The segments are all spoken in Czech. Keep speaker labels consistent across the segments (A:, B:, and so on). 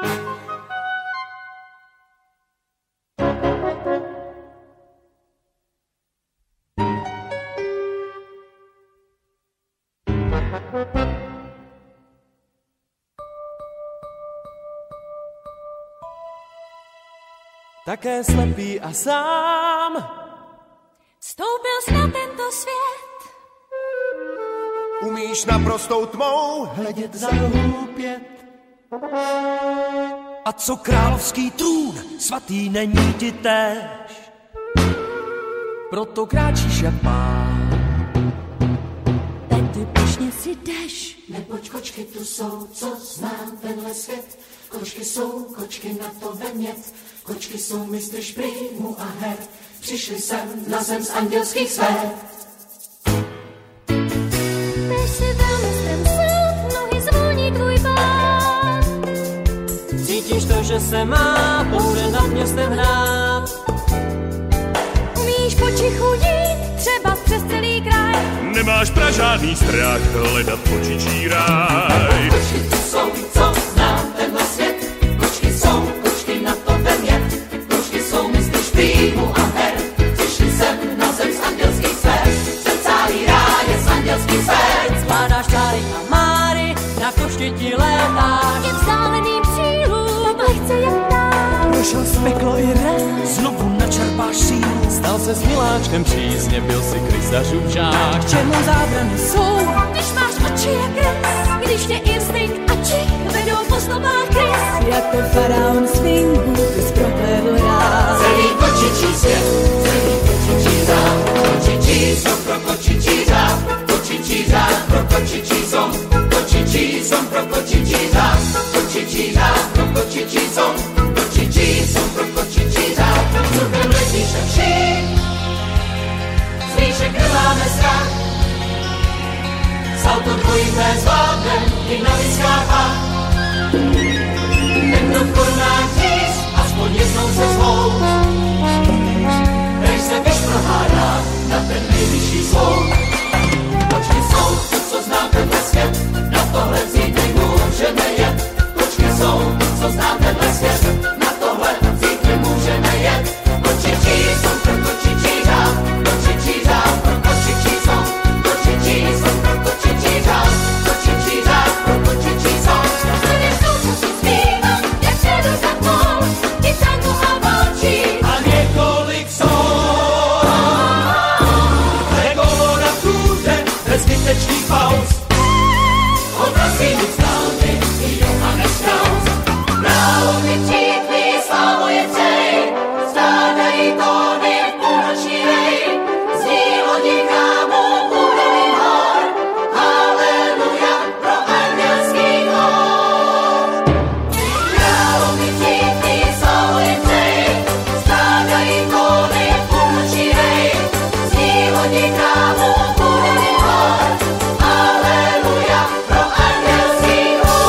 A: Také slepý a sám
B: vstoupil jsi na tento svět.
C: Umíš naprostou tmou hledět za rohů 5.
A: A co královský trůn, svatý není ti též. Proto kráčíš jak pán.
B: Teď pyšně si jdeš.
D: Neboť kočky tu jsou, co znám tenhle svět. Kočky jsou, kočky na to vemět. Kočky jsou mistry šprýmů a her. Přišli sem na zem z andělských sfér.
B: Tež si velmistrem sil, nohy zvolní tvůj pád.
A: Cítíš to, že se má, bude nad městem hrát.
B: Umíš potichu jít, třeba přes celý kraj.
E: Nemáš pra žádný strach hledat kočičí ráj.
D: Kočky tu jsou, co znám tenhle svět. Kočky jsou, kočky na to vemět. Kočky jsou mistry šprýmů a her. Přišli sem na zem z andělských sfér. Celý ráj je z andělských sfér.
A: Zvládáš čáry a máry, na koštěti létáš.
B: Je vzdáleným cílům, lehce jak ptáš.
A: Prošel z peklo i ren, znovu načerpáš sílu. Stal se s miláčkem přízně, byl si krysařův žák. Čemu zábrany jsou,
B: Když máš oči jak rys, když tě instinkt a čich vedou po stopách krys.
F: Jako faraon sfingu, ty zprohlédl ráz.
D: Celý kočičí svět, celý kočičí řád. Kočičí som pro kočičí řád. Kočičí řád pro kočičí som. Kočičí som pro kočičí řád. Kočičí řád pro kočičí som. Kočičí som pro kočičí řád. Vzduchem letíš a šíp. Z výšek nemáme strach. Salto dvojité zvládnem i na vyskách. Ten kdo v korunách níz, aspoň jednou se zvou. Než se vyšplhá na ten nejvyšší soud. Kočky jsou to, co znám tenhle svět. Na tohle vzít nemůžeme jet. Kočky jsou to, co znám tenhle svět. Na tohle vzít nemůžeme jet. Kočičí jsou pro kočičí řád. Kočičí řád pro kočičí jsou. Kočičí jsou pro kočičí řád. Kočičí řád pro kočičí jsou.
B: Tady jsou, co si zpívat, jak předu za tmou. I tango a valčí.
A: a několik jsou. Nekolo na průře, bez zbytečných pauz.
D: Obrazí mi známy i Johannes Strauss. Královny čítví slavuje cej. Skládají tóny v půlnoční rej. Zní lodi chrámu údolím hor. Haleluja pro andělský hor. Královny čítví slavuje cej. Skládají tóny v půlnoční rej. Zní lodi chrámu údolím hor. Haleluja pro andělský hor.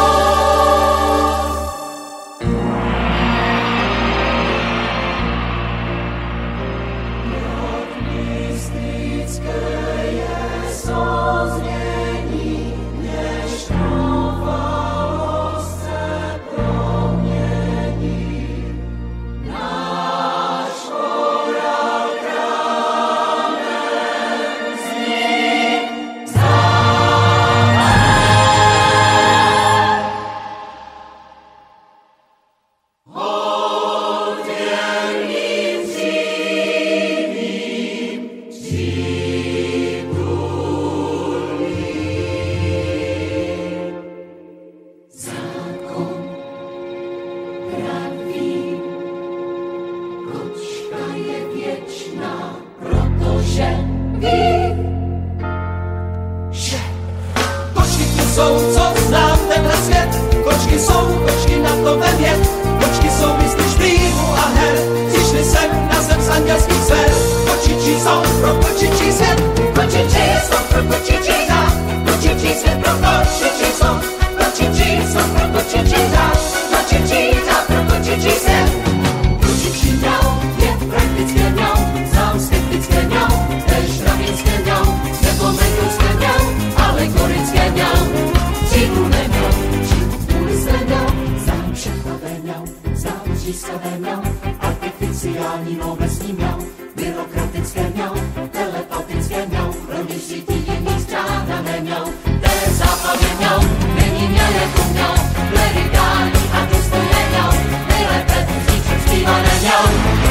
D: Kočka je věčná, protože ví, že
A: Kočky tu jsou, co znám tenhle svět. Kočky jsou, kočky na to vemět. Kočky jsou mistry šprýmů a her. Přišli sem na zem z andělských sfér. Kočičí jsou pro kočičí svět.
D: kočičí jsou pro kočičí řád. Kočičí svět pro kočičí jsou. Kočičí jsou pro kočičí řád. Kočičí řád pro kočičí svět. Kočičí mňau je praktické mňau. Znám skeptické mňau, tež rabínské mňau. Nebo mendelské mňau, alegorické mňau. Třídu nemňau, či ulice mňau. Znám všechno pískavé mňau, artificiální noblesní mňau, byrokratické mňau, telepatické mňau, rovněž sítí jiných strádané mňau, záplavě mňau, není mňau jako mňau, legendární a důstojné mňau, nejlépe zítřek zpívané mňau.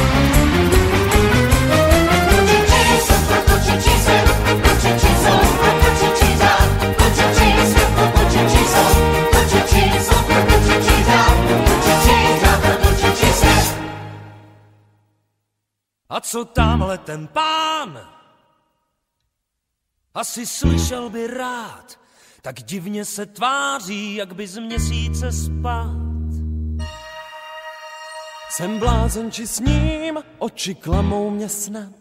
D: Kočičí jsou pro kočičí se, kočičí jsou pro kočičí řád, kočičí jsou pro kočičí jsou, kočičí jsou pro kočičí řád, kočičí řád pro kočičí se.
G: A co tamhle ten pán? Asi slyšel by rád, tak divně se tváří, jak by z měsíce spát.
H: Jsem blázen či s ním, oči klamou mě snad.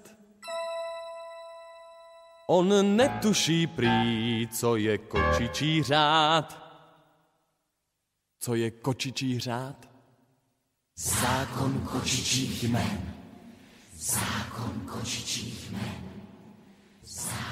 H: On netuší prý, co je kočičí řád. Co je kočičí řád?
D: Zákon kočičích jmen. Zákon kočičích jmen.